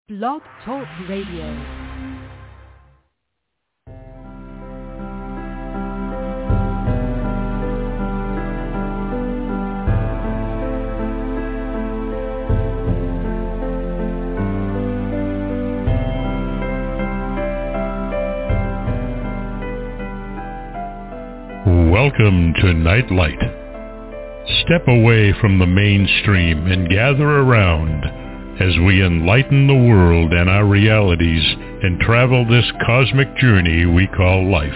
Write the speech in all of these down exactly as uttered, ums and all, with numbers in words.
Blog Talk Radio. Welcome to Nightlight. Step away from the mainstream and gather around as we enlighten the world and our realities and travel this cosmic journey we call life.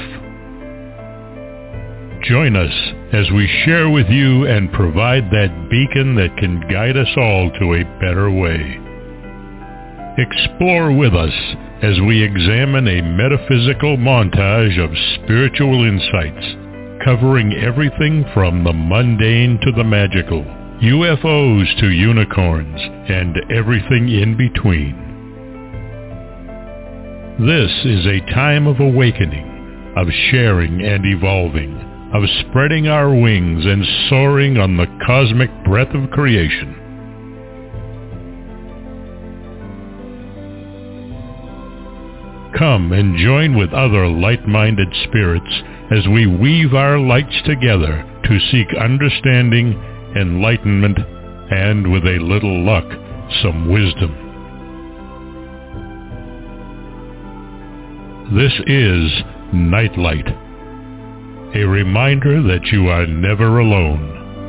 Join us as we share with you and provide that beacon that can guide us all to a better way. Explore with us as we examine a metaphysical montage of spiritual insights, covering everything from the mundane to the magical, U F Os to unicorns, and everything in between. This is a time of awakening, of sharing and evolving, of spreading our wings and soaring on the cosmic breath of creation. Come and join with other light-minded spirits as we weave our lights together to seek understanding, enlightenment, and with a little luck, some wisdom. This is Nightlight, a reminder that you are never alone.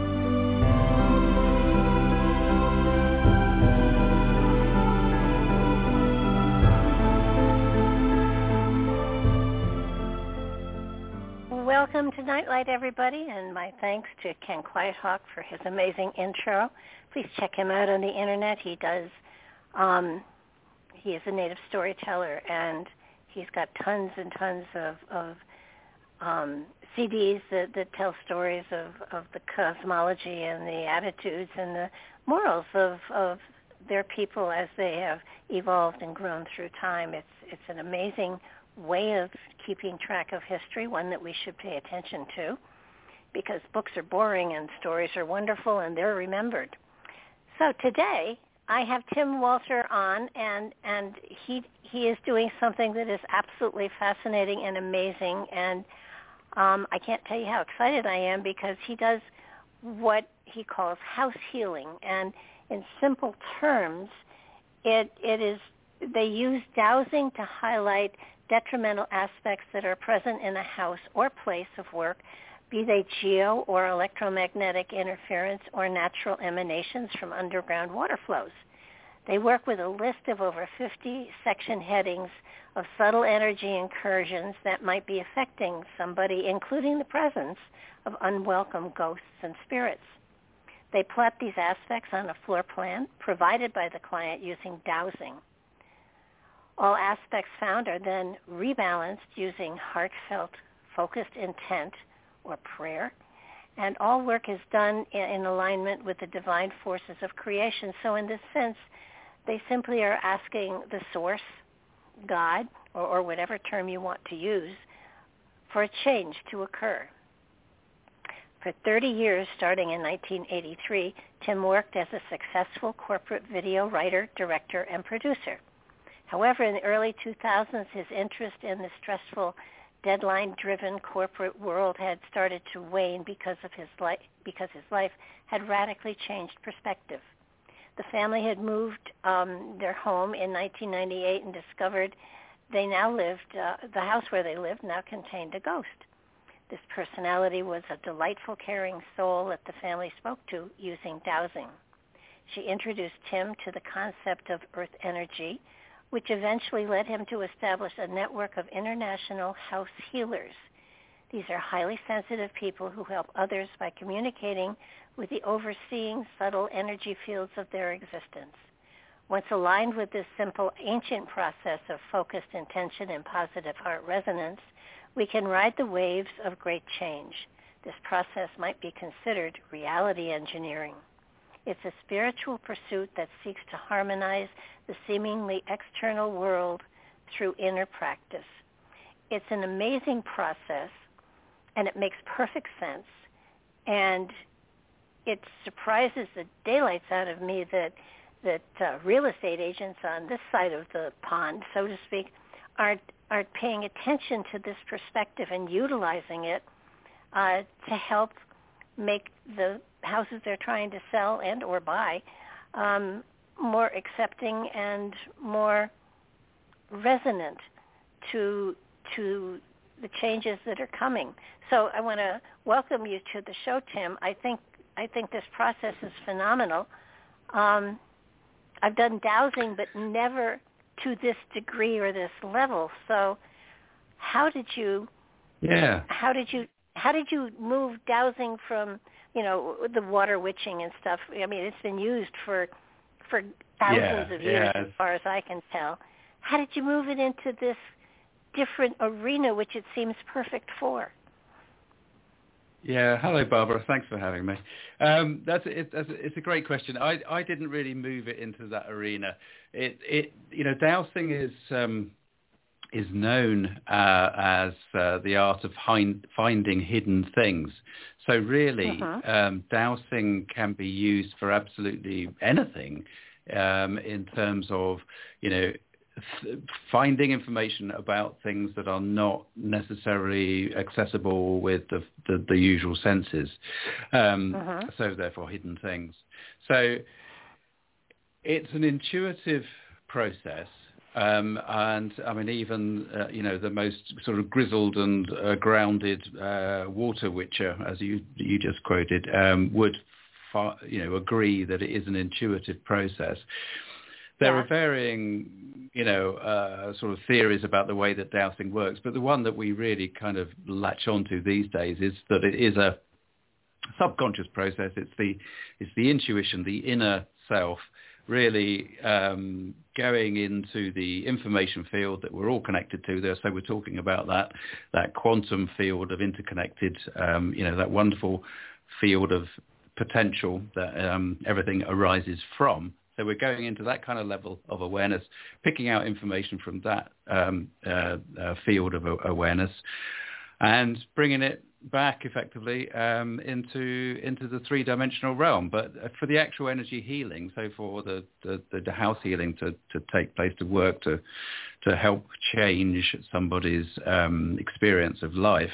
Welcome to Nightlight, everybody, and my thanks to Ken Quiethawk for his amazing intro. Please check him out on the internet. He does, um, he is a native storyteller, and he's got tons and tons of, of um, C Ds that, that tell stories of, of the cosmology and the attitudes and the morals of, of their people as they have evolved and grown through time. It's it's an amazing way of keeping track of history, one that we should pay attention to, because books are boring and stories are wonderful and they're remembered. So today I have Tim Walter on, and and he he is doing something that is absolutely fascinating and amazing, and um, I can't tell you how excited I am, because he does what he calls house healing, and in simple terms, it it is they use dowsing to highlight detrimental aspects that are present in a house or place of work, be they geo or electromagnetic interference or natural emanations from underground water flows. They work with a list of over fifty section headings of subtle energy incursions that might be affecting somebody, including the presence of unwelcome ghosts and spirits. They plot these aspects on a floor plan provided by the client using dowsing. All aspects found are then rebalanced using heartfelt, focused intent or prayer, and all work is done in alignment with the divine forces of creation. So in this sense, they simply are asking the source, God, or, or whatever term you want to use, for a change to occur. For thirty years, starting in nineteen eighty-three, Tim worked as a successful corporate video writer, director, and producer. However, in the early two thousands, his interest in the stressful, deadline-driven corporate world had started to wane because of his life, because his life had radically changed perspective. The family had moved um, their home in nineteen ninety-eight and discovered they now lived, uh, the house where they lived now contained a ghost. This personality was a delightful, caring soul that the family spoke to using dowsing. She introduced Tim to the concept of earth energy, which eventually led him to establish a network of international house healers. These are highly sensitive people who help others by communicating with the overseeing subtle energy fields of their existence. Once aligned with this simple ancient process of focused intention and positive heart resonance, we can ride the waves of great change. This process might be considered reality engineering. It's a spiritual pursuit that seeks to harmonize the seemingly external world through inner practice. It's an amazing process, and it makes perfect sense, and it surprises the daylights out of me that that uh, real estate agents on this side of the pond, so to speak, aren't aren't paying attention to this perspective and utilizing it uh, to help make the houses they're trying to sell and or buy um, more accepting and more resonant to to the changes that are coming. So I want to welcome you to the show, Tim. I think I think this process is phenomenal. Um, I've done dowsing, but never to this degree or this level. So, how did you? Yeah. How did you? How did you move dowsing from, you know, the water witching and stuff? I mean, it's been used for for thousands yeah, of years, yeah. as far as I can tell. How did you move it into this different arena, which it seems perfect for? Yeah, hello, Barbara. Thanks for having me. Um, that's, it, that's it's a great question. I, I didn't really move it into that arena. It it you know, dowsing is um, is known uh, as uh, the art of hind, finding hidden things. So really, uh-huh. um, dowsing can be used for absolutely anything um, in terms of, you know, finding information about things that are not necessarily accessible with the the, the usual senses, um, uh-huh. so therefore hidden things. So it's an intuitive process, um, and I mean even uh, you know, the most sort of grizzled and uh, grounded uh, water witcher, as you you just quoted, um, would fa- you know agree that it is an intuitive process. There yeah. are varying, you know, uh, sort of theories about the way that dowsing works, but the one that we really kind of latch onto these days is that it is a subconscious process. It's the it's the intuition, the inner self, really um, going into the information field that we're all connected to there. So we're talking about that that quantum field of interconnected, um, you know, that wonderful field of potential that um, everything arises from. So we're going into that kind of level of awareness, picking out information from that um, uh, uh, field of awareness, and bringing it back effectively um, into into the three-dimensional realm. But for the actual energy healing, so for the, the, the house healing to, to take place, to work, to to help change somebody's um, experience of life,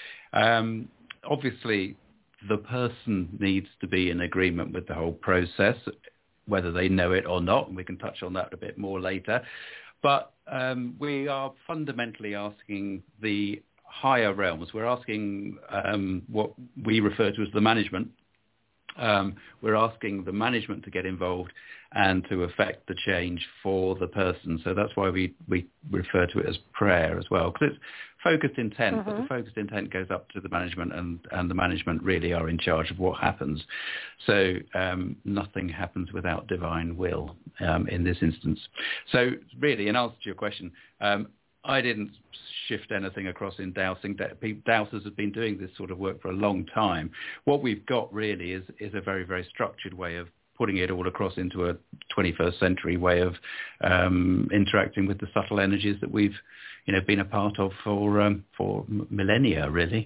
um, obviously the person needs to be in agreement with the whole process, whether they know it or not, and we can touch on that a bit more later. But um, we are fundamentally asking the higher realms. We're asking um, what we refer to as the management. Um, we're asking the management to get involved and to affect the change for the person. So that's why we, we refer to it as prayer as well, because it's focused intent, mm-hmm. but the focused intent goes up to the management, and, and the management really are in charge of what happens. So um, nothing happens without divine will um, in this instance. So really, in answer to your question, um, I didn't shift anything across in dowsing. Dowsers have been doing this sort of work for a long time. What we've got really is, is a very, very structured way of putting it all across into a twenty-first century way of um, interacting with the subtle energies that we've, you know, been a part of for um, for millennia, really.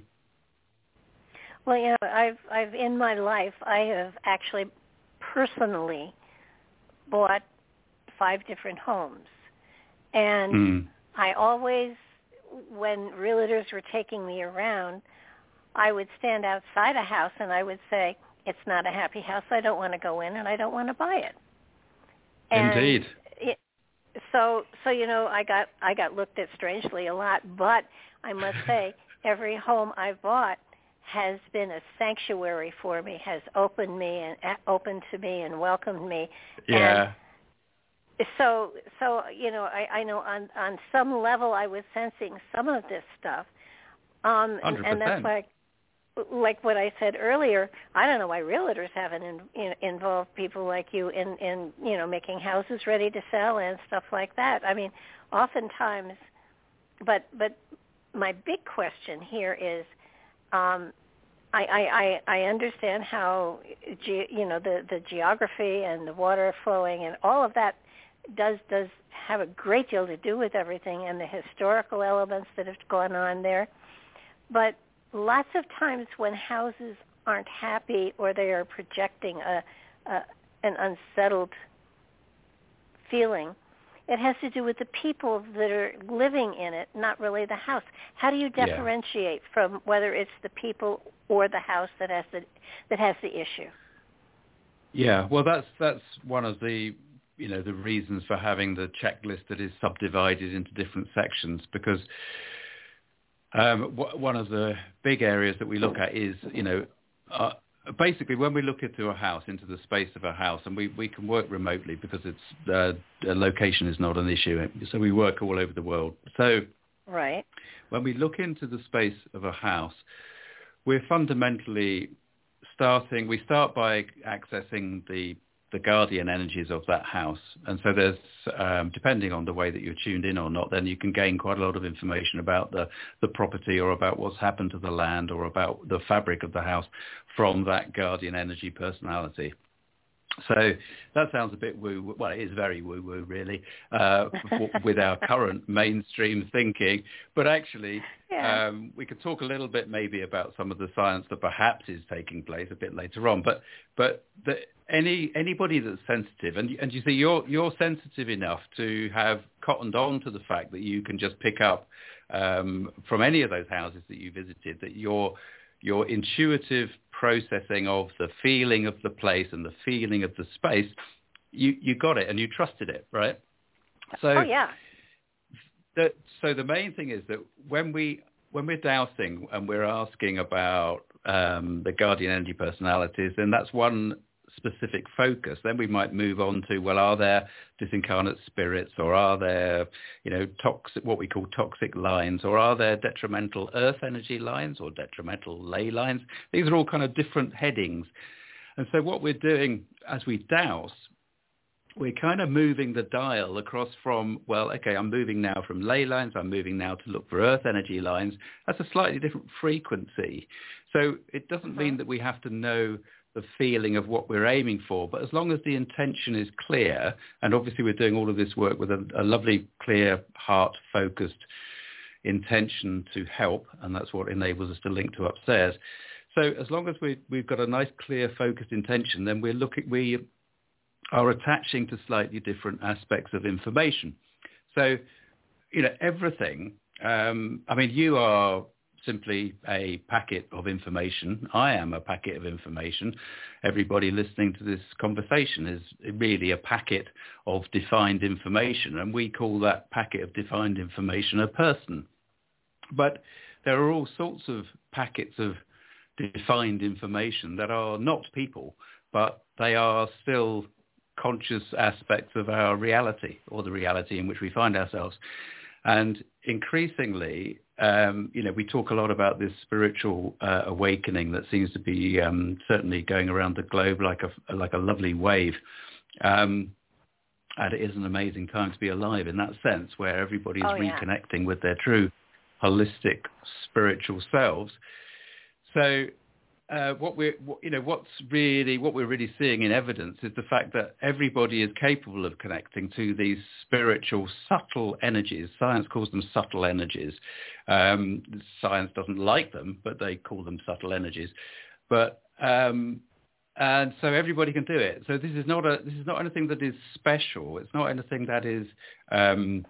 Well, you know, I've I've in my life I have actually personally bought five different homes, and mm. I always, when realtors were taking me around, I would stand outside a house and I would say, it's not a happy house, I don't want to go in and I don't want to buy it. And Indeed. It, so, so you know, I got I got looked at strangely a lot, but I must say, every home I've bought has been a sanctuary for me, has opened me and uh, opened to me and welcomed me. Yeah. And So, so you know, I, I know on, on some level I was sensing some of this stuff, um, and, and that's why, like what I said earlier, I don't know why realtors haven't in, in, involved people like you in, in, you know, making houses ready to sell and stuff like that. I mean, oftentimes, but but my big question here is, um, I, I, I understand how, ge- you know, the, the geography and the water flowing and all of that does does have a great deal to do with everything and the historical elements that have gone on there. But lots of times when houses aren't happy or they are projecting a, a an unsettled feeling. It has to do with the people that are living in it, not really the house. How do you differentiate yeah. from whether it's the people or the house that has the that has the issue? Yeah, well, that's that's one of the you know the reasons for having the checklist that is subdivided into different sections, because um, w- one of the big areas that we look at is you know. Uh, Basically, when we look into a house, into the space of a house, and we, we can work remotely because it's uh, location is not an issue, so we work all over the world. So right. when we look into the space of a house, we're fundamentally starting, we start by accessing the the guardian energies of that house. And so there's, um, depending on the way that you're tuned in or not, then you can gain quite a lot of information about the, the property or about what's happened to the land or about the fabric of the house from that guardian energy personality. So that sounds a bit woo, well, it is very woo-woo, really, uh, with our current mainstream thinking. But actually, yeah. um, we could talk a little bit maybe about some of the science that perhaps is taking place a bit later on. But but the, any anybody that's sensitive, and and you see, you're you're sensitive enough to have cottoned on to the fact that you can just pick up um, from any of those houses that you visited that you're your intuitive processing of the feeling of the place and the feeling of the space, you, you got it and you trusted it, right? So, oh, yeah. The, so the main thing is that when, we, when we're dowsing and we're asking about um, the guardian energy personalities, then that's one specific focus. Then we might move on to, well, are there disincarnate spirits, or are there, you know, toxic, what we call toxic lines, or are there detrimental earth energy lines or detrimental ley lines? These are all kind of different headings. And so what we're doing as we douse, we're kind of moving the dial across from, well, okay, I'm moving now from ley lines, I'm moving now to look for earth energy lines. That's a slightly different frequency. So it doesn't mean that we have to know the feeling of what we're aiming for, but as long as the intention is clear, and obviously we're doing all of this work with a, a lovely, clear, heart-focused intention to help, and that's what enables us to link to upstairs. So as long as we, we've got a nice, clear, focused intention, then we're looking, we are attaching to slightly different aspects of information. So, you know, everything, um, I mean, you are simply a packet of information. I am a packet of information. Everybody listening to this conversation is really a packet of defined information, and we call that packet of defined information a person. But there are all sorts of packets of defined information that are not people, but they are still conscious aspects of our reality, or the reality in which we find ourselves. And increasingly, um, you know, we talk a lot about this spiritual uh, awakening that seems to be um, certainly going around the globe like a like a lovely wave. Um, and it is an amazing time to be alive in that sense, where everybody is oh, yeah. reconnecting with their true holistic spiritual selves. So uh, what we're, what, you know, what's really, what we're really seeing in evidence is the fact that everybody is capable of connecting to these spiritual, subtle energies. Science calls them subtle energies. Um, science doesn't like them, but they call them subtle energies. But um, and so everybody can do it. So this is not a, this is not anything that is special. It's not anything that is um,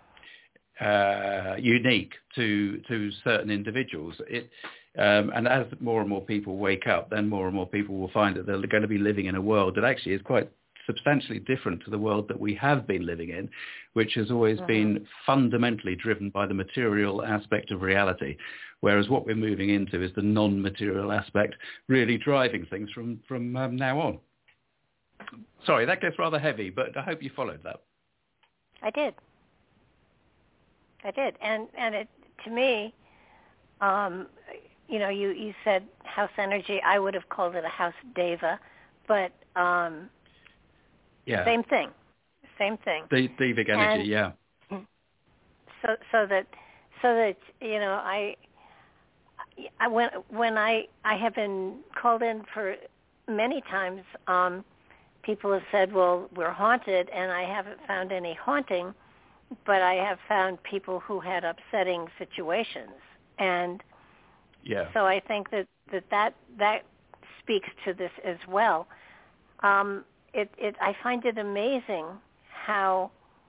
uh, unique to to certain individuals. It Um, and as more and more people wake up, then more and more people will find that they're going to be living in a world that actually is quite substantially different to the world that we have been living in, which has always mm-hmm. been fundamentally driven by the material aspect of reality, whereas what we're moving into is the non-material aspect really driving things from, from um, now on. Sorry, that gets rather heavy, but I hope you followed that. I did. I did. And, and it, to me, um, you know, you, you said house energy. I would have called it a house deva, but um, yeah. same thing, same thing. The devic energy, and yeah. So, so that, so that you know, I, I when when I I have been called in for many times. Um, people have said, "Well, we're haunted," and I haven't found any haunting, but I have found people who had upsetting situations. And yeah. so I think that, that, that, that speaks to this as well. Um, it, it, I find it amazing how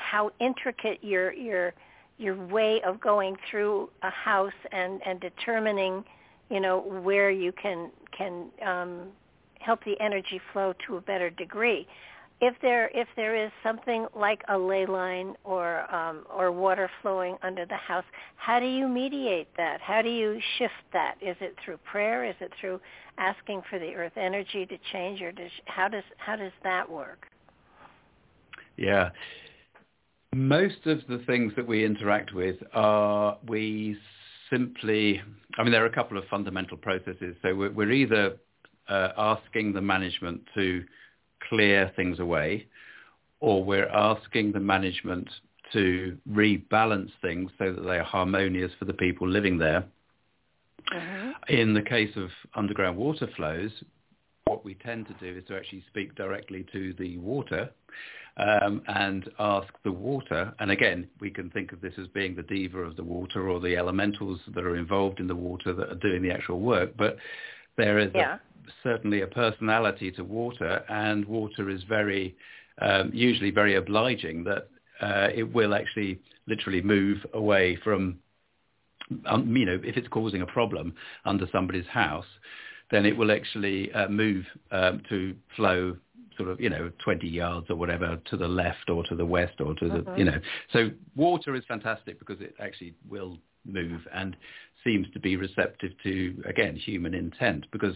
how intricate your your your way of going through a house and, and determining, you know, where you can can um, help the energy flow to a better degree. If there if there is something like a ley line or um, or water flowing under the house, how do you mediate that? How do you shift that? Is it through prayer? Is it through asking for the earth energy to change, or does, how does how does that work? Yeah, most of the things that we interact with are we simply. I mean, there are a couple of fundamental processes. So we're, we're either uh, asking the management to clear things away, or we're asking the management to rebalance things so that they are harmonious for the people living there. Mm-hmm. In the case of underground water flows, what we tend to do is to actually speak directly to the water um, and ask the water, and again, we can think of this as being the diva of the water or the elementals that are involved in the water that are doing the actual work, but there is yeah. a certainly a personality to water, and water is very, um, usually very obliging, that uh, it will actually literally move away from, um, you know, if it's causing a problem under somebody's house, then it will actually uh, move um, to flow sort of, you know, twenty yards or whatever to the left or to the west or to the, uh-huh. you know. So water is fantastic because it actually will move and seems to be receptive to, again, human intent, because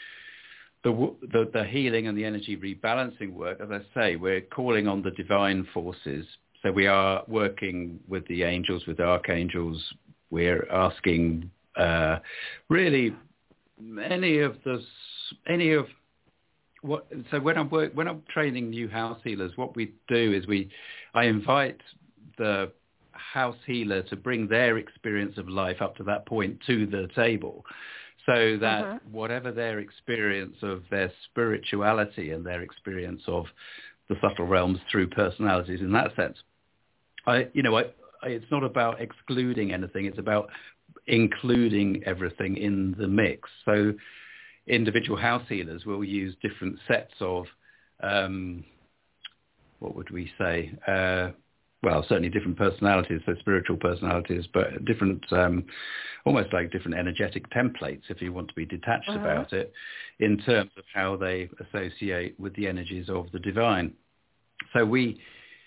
The, the the healing and the energy rebalancing work, as I say, we're calling on the divine forces. So we are working with the angels, with archangels. We're asking uh, really any of the any of what. So when I'm work, when I'm training new house healers, what we do is we I invite the house healer to bring their experience of life up to that point to the table, so that uh-huh. whatever their experience of their spirituality and their experience of the subtle realms through personalities in that sense, I, you know, I, I, it's not about excluding anything. It's about including everything in the mix. So individual house healers will use different sets of, um, what would we say, uh, well, certainly different personalities, so spiritual personalities, but different, um, almost like different energetic templates, if you want to be detached uh-huh. about it, in terms of how they associate with the energies of the divine. So we,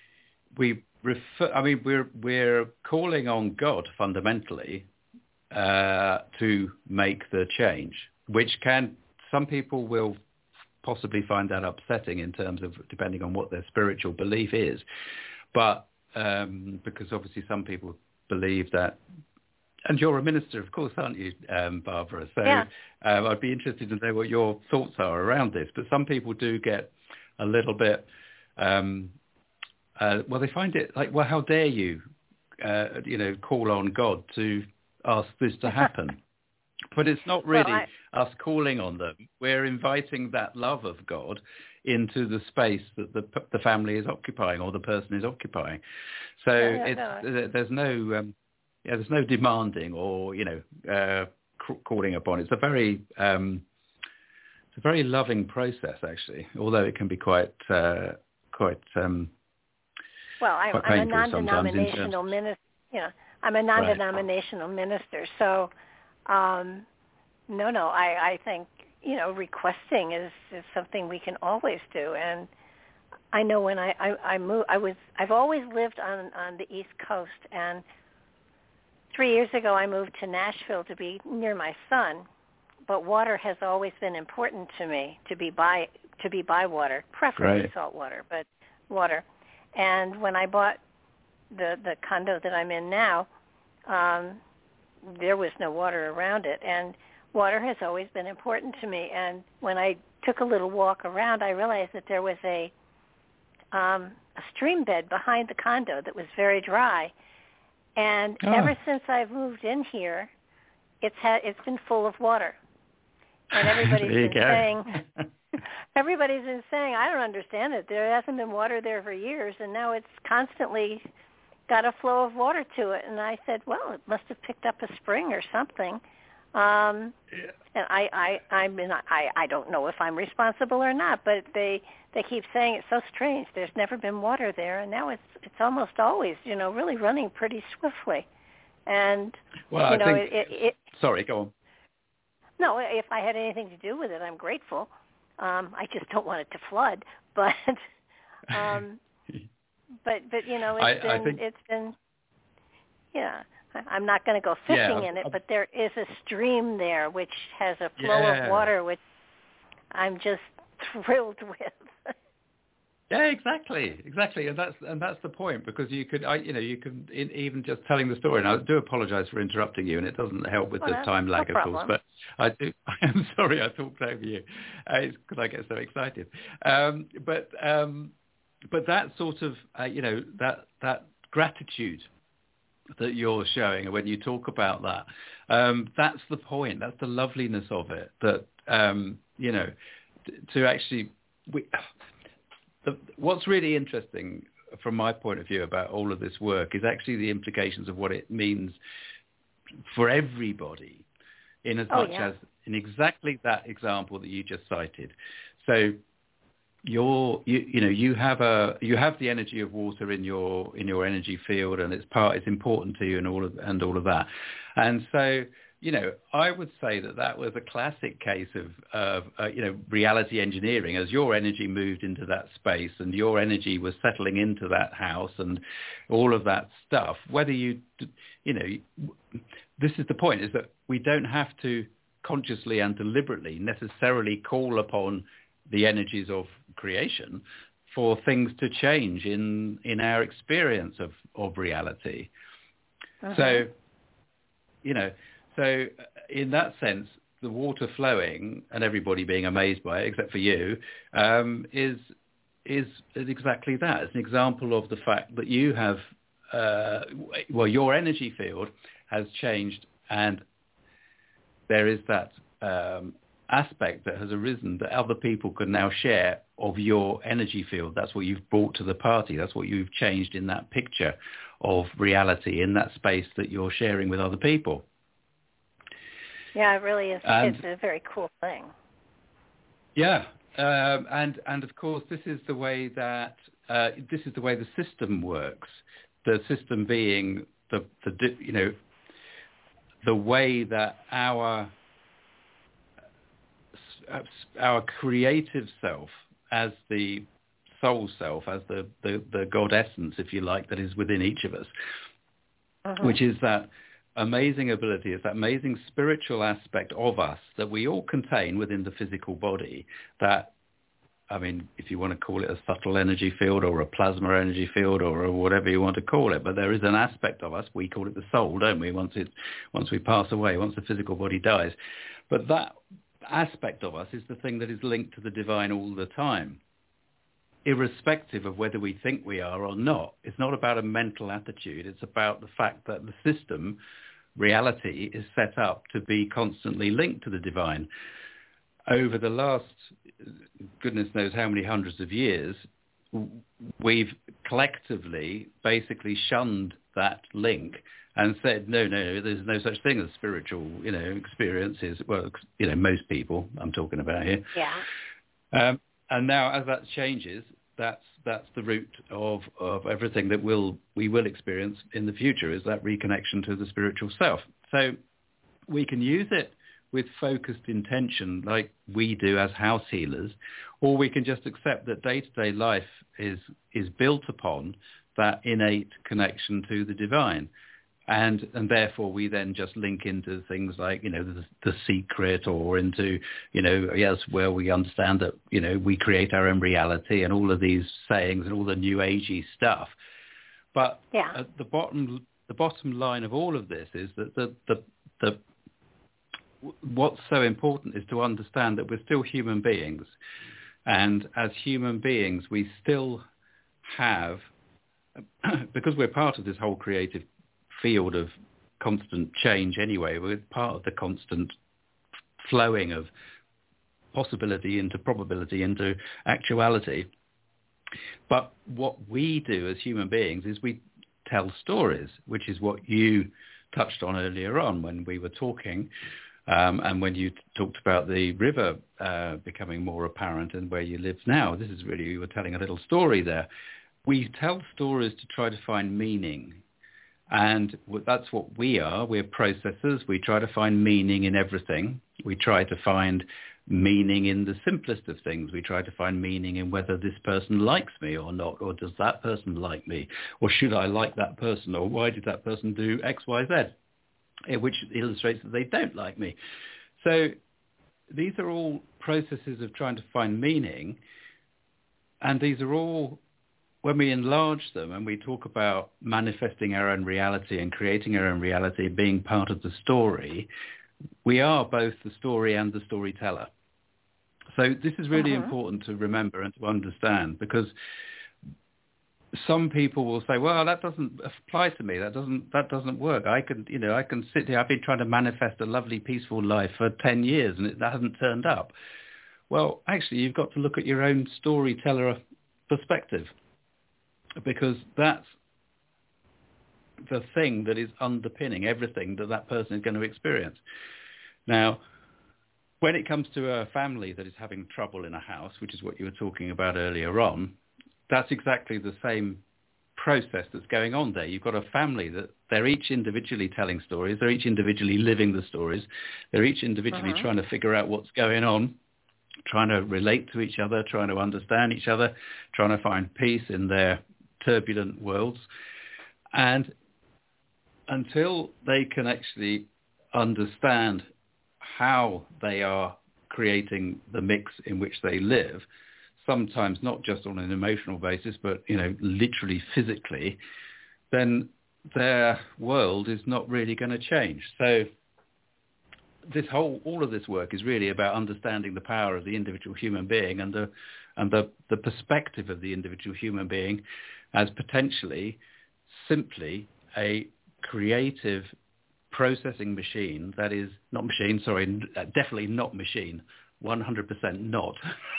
we refer, I mean, we're, we're calling on God fundamentally uh, to make the change, which can, some people will possibly find that upsetting in terms of, depending on what their spiritual belief is. But Um, because obviously some people believe that, and you're a minister, of course, aren't you, um, Barbara? So yeah. um, I'd be interested to know what your thoughts are around this. But some people do get a little bit, um, uh, well, they find it like, well, how dare you, uh, you know, call on God to ask this to happen? But it's not really well, I... us calling on them. We're inviting that love of God into the space that the the family is occupying or the person is occupying. So yeah, yeah, it's no. there's no um, yeah there's no demanding or you know uh, calling upon. It's a very um, it's a very loving process actually, although it can be quite uh, quite. Um, well, I'm, quite I'm a non-denominational minister. Yeah, I'm a non-denominational right. minister. So um, no, no, I I think. You know, requesting is, is something we can always do. And I know when I, I, I moved, I was, I've always lived on, on the East Coast. And three years ago, I moved to Nashville to be near my son. But water has always been important to me, to be by, to be by water, preferably right. salt water, but water. And when I bought the, the condo that I'm in now, um, there was no water around it. And water has always been important to me, and when I took a little walk around, I realized that there was a um, a stream bed behind the condo that was very dry. And oh. ever since I've moved in here, it's had it's been full of water. And everybody's been go. saying, everybody's been saying, I don't understand it. There hasn't been water there for years, and now it's constantly got a flow of water to it. And I said, well, it must have picked up a spring or something. Um, Yeah. and I, I, I mean, I, I don't know if I'm responsible or not, but they, they keep saying it's so strange. There's never been water there, and now it's, it's almost always, you know, really running pretty swiftly. And Well, you I know, think. it, it, it. Sorry, go on. No, if I had anything to do with it, I'm grateful. Um, I just don't want it to flood. But, um, but, but you know, it's I, been, I think, it's been, yeah. I'm not going to go fishing yeah, in it, I'm, but there is a stream there which has a flow yeah. of water, which I'm just thrilled with. Yeah, exactly, exactly, and that's and that's the point, because you could, I, you know, you can in, even just telling the story. And I do apologise for interrupting you, and it doesn't help with Oh, the no, time lag, no of problem. course. But I do. I'm sorry, I talked over you. Uh, it's because I get so excited. Um, but um, but that sort of, uh, you know, that that gratitude that you're showing, and when you talk about that, um, that's the point. That's the loveliness of it. That um, you know, t- to actually. We, The, what's really interesting from my point of view about all of this work is actually the implications of what it means for everybody, in as Oh, much yeah. as in exactly that example that you just cited. So you're, you, you know, you have a, you have the energy of water in your, in your energy field, and it's part, it's important to you, and all of, and all of that. And so, you know, I would say that that was a classic case of, of uh, you know, reality engineering, as your energy moved into that space and your energy was settling into that house and all of that stuff. Whether you, you know, this is the point, is that we don't have to consciously and deliberately necessarily call upon the energies of creation for things to change in, in our experience of, of reality. Uh-huh. So, you know, so in that sense, the water flowing and everybody being amazed by it, except for you, um, is is exactly that. It's an example of the fact that you have, uh, well, your energy field has changed, and there is that um, aspect that has arisen that other people can now share of your energy field. That's what you've brought to the party. That's what you've changed in that picture of reality, in that space that you're sharing with other people. Yeah, it really is. And, it's a very cool thing. Yeah, um, and and of course, this is the way that uh, this is the way the system works. The system being the the you know the way that our our creative self, as the soul self, as the the, the God essence, if you like, that is within each of us, Uh-huh. which is that amazing ability, is that amazing spiritual aspect of us that we all contain within the physical body. That, I mean, if you want to call it a subtle energy field or a plasma energy field or whatever you want to call it, but there is an aspect of us, we call it the soul, don't we, once it, once we pass away, once the physical body dies. But that aspect of us is the thing that is linked to the divine all the time, irrespective of whether we think we are or not. It's not about a mental attitude. It's about the fact that the system, reality, is set up to be constantly linked to the divine. Over the last, goodness knows how many hundreds of years, we've collectively basically shunned that link and said, no, no, there's no such thing as spiritual, you know, experiences. Well, you know, most people I'm talking about here. Yeah. Um, And now, as that changes, that's that's the root of, of everything that we'll, we will experience in the future, is that reconnection to the spiritual self. So we can use it with focused intention like we do as house healers, or we can just accept that day-to-day life is is built upon that innate connection to the divine. And and therefore we then just link into things like, you know, the, the secret, or into, you know, yes, where we understand that, you know, we create our own reality and all of these sayings and all the new agey stuff. But yeah. at the bottom, the bottom line of all of this is that the, the, the, what's so important is to understand that we're still human beings. And as human beings, we still have, because we're part of this whole creative field of constant change anyway, we're part of the constant flowing of possibility into probability into actuality. But what we do as human beings is we tell stories, which is what you touched on earlier on when we were talking Um, and when you t- talked about the river uh, becoming more apparent and where you live now, this is really, you were telling a little story there. We tell stories to try to find meaning. And that's what we are. We're processors. We try to find meaning in everything. We try to find meaning in the simplest of things. We try to find meaning in whether this person likes me or not, or does that person like me, or should I like that person, or why did that person do X, Y, Z, which illustrates that they don't like me. So these are all processes of trying to find meaning, and these are all, when we enlarge them and we talk about manifesting our own reality and creating our own reality, being part of the story, we are both the story and the storyteller. So this is really uh-huh. important to remember and to understand, because some people will say, well, that doesn't apply to me. That doesn't that doesn't work. I can, you know, I can sit here. I've been trying to manifest a lovely, peaceful life for ten years and it hasn't turned up. Well, actually, you've got to look at your own storyteller perspective, because that's the thing that is underpinning everything that that person is going to experience. Now, when it comes to a family that is having trouble in a house, which is what you were talking about earlier on, that's exactly the same process that's going on there. You've got a family that they're each individually telling stories. They're each individually living the stories. They're each individually uh-huh. trying to figure out what's going on, trying to relate to each other, trying to understand each other, trying to find peace in their turbulent worlds. And until they can actually understand how they are creating the mix in which they live, sometimes not just on an emotional basis, but, you know, literally physically, then their world is not really going to change. So this whole, all of this work is really about understanding the power of the individual human being and the, and the, the perspective of the individual human being as potentially simply a creative processing machine that is not machine, sorry, definitely not machine, one hundred percent not.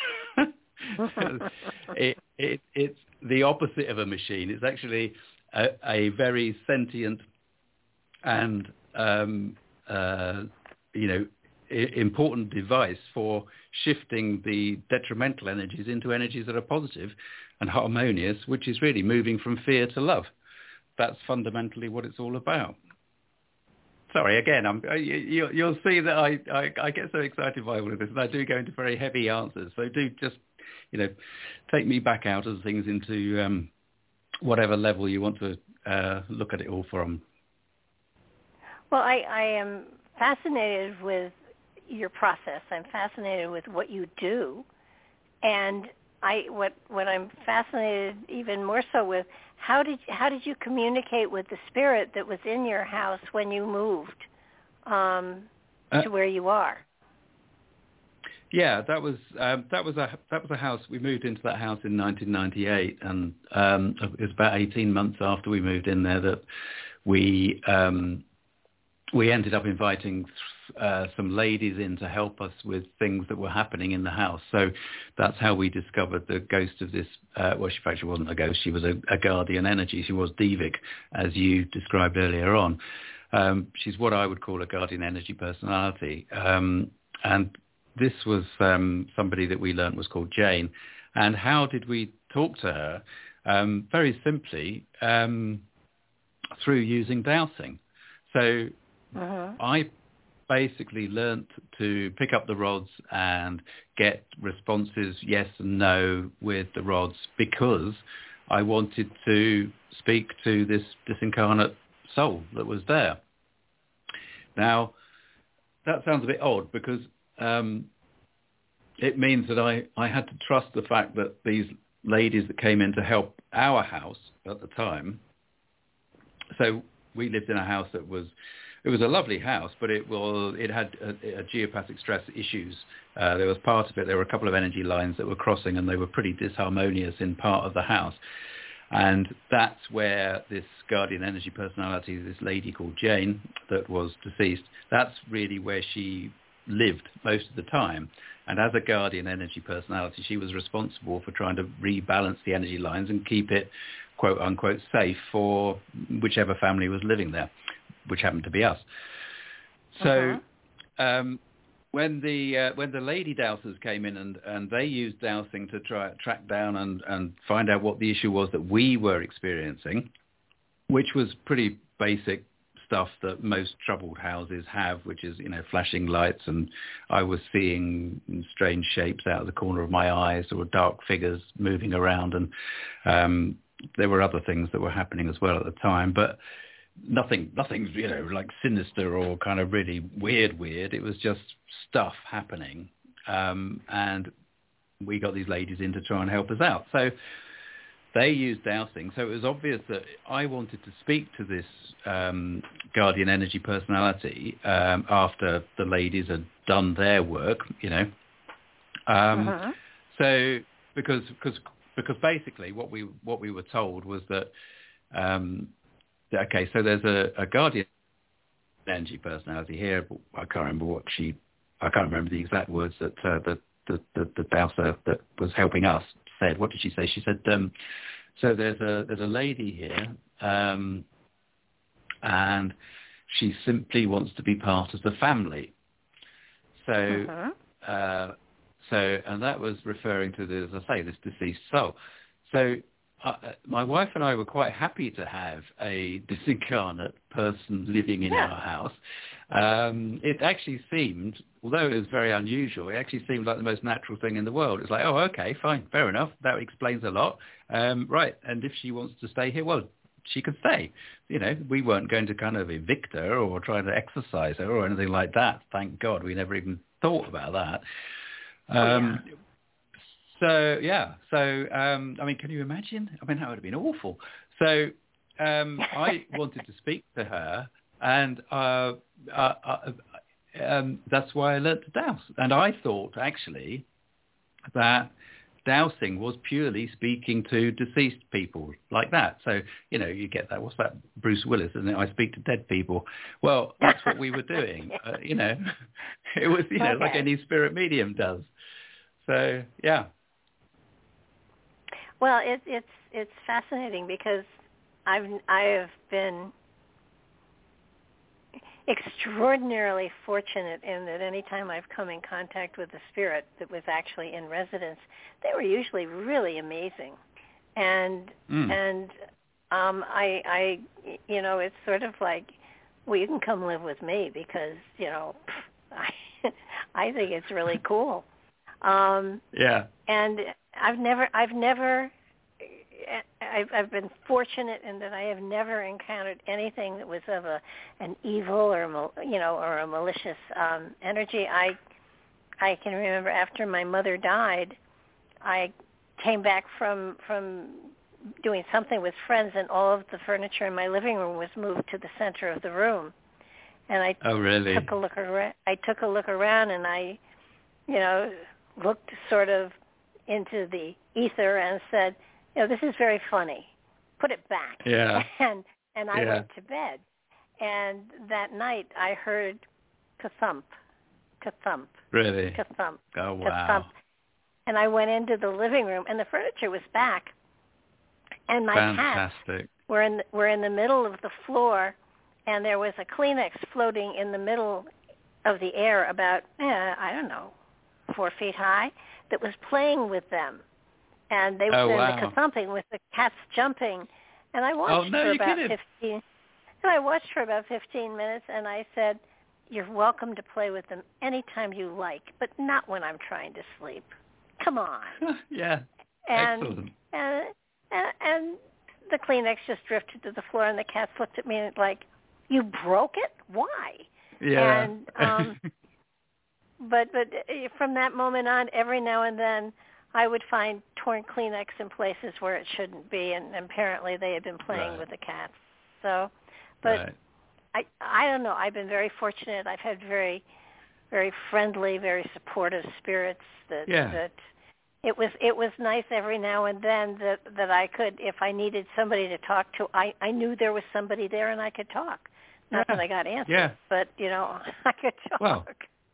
it, it, it's the opposite of a machine. It's actually a, a very sentient and, um, uh, you know, I- important device for shifting the detrimental energies into energies that are positive and harmonious, which is really moving from fear to love. That's fundamentally what it's all about. Sorry, again, I'm, you, you'll see that I, I, I get so excited by all of this, and I do go into very heavy answers. So do just, you know, take me back out of things into um, whatever level you want to uh, look at it all from. Well, I, I am fascinated with your process. I'm fascinated with what you do, and I what what I'm fascinated even more so with, how did how did you communicate with the spirit that was in your house when you moved um, uh, to where you are? Yeah, that was um, that was a that was a house. We moved into that house in nineteen ninety-eight, and um, it was about eighteen months after we moved in there that we um, we ended up inviting uh, some ladies in to help us with things that were happening in the house. So that's how we discovered the ghost of this. Uh, well, she actually wasn't a ghost. She was a, a guardian energy. She was Divik, as you described earlier on. Um, she's what I would call a guardian energy personality. Um, and this was um, somebody that we learned was called Jane. And how did we talk to her? Um, very simply, um, through using dowsing. So uh-huh. I basically learnt to pick up the rods and get responses yes and no with the rods, because I wanted to speak to this disincarnate soul that was there. Now, that sounds a bit odd, because um, it means that I, I had to trust the fact that these ladies that came in to help our house at the time, so we lived in a house that was, it was a lovely house, but it was it had a, a geopathic stress issues. Uh, there was part of it, there were a couple of energy lines that were crossing, and they were pretty disharmonious in part of the house. And that's where this guardian energy personality, this lady called Jane that was deceased, that's really where she lived most of the time. And as a guardian energy personality, she was responsible for trying to rebalance the energy lines and keep it, quote unquote, safe for whichever family was living there, which happened to be us. So uh-huh. um, when the uh, when the lady dowsers came in and, and they used dowsing to try track down and, and find out what the issue was that we were experiencing, which was pretty basic stuff that most troubled houses have, which is, you know, flashing lights, and I was seeing strange shapes out of the corner of my eyes, or dark figures moving around, and um, there were other things that were happening as well at the time, but nothing, nothing, you know, like sinister or kind of really weird, weird. It was just stuff happening, um, and we got these ladies in to try and help us out. So they used dowsing, so it was obvious that I wanted to speak to this um, guardian energy personality um, after the ladies had done their work, you know. Um, uh-huh. So because because because basically what we what we were told was that um, okay, so there's a, a guardian energy personality here. But I can't remember what she I can't remember the exact words that uh, the, the the the dowser that was helping us said. What did she say? She said, um, so there's a there's a lady here, um, and she simply wants to be part of the family. So, uh-huh. uh, so, and that was referring to the, as I say, this deceased soul. So, uh, my wife and I were quite happy to have a disincarnate person living in yeah. our house. Um, it actually seemed, although it was very unusual, it actually seemed like the most natural thing in the world. It's like, oh, okay, fine, fair enough. That explains a lot. Um, right, and if she wants to stay here, well, she could stay. You know, we weren't going to kind of evict her or try to exorcise her or anything like that. Thank God we never even thought about that. Um, oh, yeah. So, yeah, so, um, I mean, can you imagine? I mean, that would have been awful. So um, I wanted to speak to her, and uh, uh, uh, um, that's why I learned to dowse. And I thought, actually, that dowsing was purely speaking to deceased people like that. So, you know, you get that. What's that? Bruce Willis, isn't it? I speak to dead people. Well, that's what we were doing. Uh, you know, it was, you know, okay. like any spirit medium does. So, yeah. Well, it, it's it's fascinating because I've I have been extraordinarily fortunate in that any time I've come in contact with a spirit that was actually in residence, they were usually really amazing, and mm. and um, I I you know it's sort of like, well, you can come live with me because you know I I think it's really cool. Um, yeah. And I've never, I've never, I've, I've been fortunate in that I have never encountered anything that was of a an evil or you know or a malicious um, energy. I I can remember after my mother died, I came back from from doing something with friends, and all of the furniture in my living room was moved to the center of the room. And I oh, really? took a look around. I took a look around, and I, you know. looked sort of into the ether and said, you know, this is very funny. Put it back. Yeah. And and I yeah. went to bed. And that night I heard ka-thump, ka-thump. Really? Ka-thump. Oh, wow. Ka-thump. And I went into the living room, and the furniture was back. And my Fantastic. cats were in, the, were in the middle of the floor, and there was a Kleenex floating in the middle of the air about, eh, I don't know, four feet high, that was playing with them. And they were oh, doing wow. the ka-thumping with the cats jumping. And I watched oh, no, for about kidding. fifteen and I watched for about fifteen minutes, and I said, you're welcome to play with them anytime you like, but not when I'm trying to sleep. Come on. yeah. And, Excellent. And, and and the Kleenex just drifted to the floor, and the cats looked at me like, you broke it? Why? Yeah. And um But but from that moment on, every now and then, I would find torn Kleenex in places where it shouldn't be, and apparently they had been playing right. with the cats. So, but right. I I don't know. I've been very fortunate. I've had very, very friendly, very supportive spirits. That yeah. that it was it was nice every now and then that that I could, if I needed somebody to talk to, I I knew there was somebody there and I could talk. Not yeah. that I got answers, yeah. but you know I could talk. Well.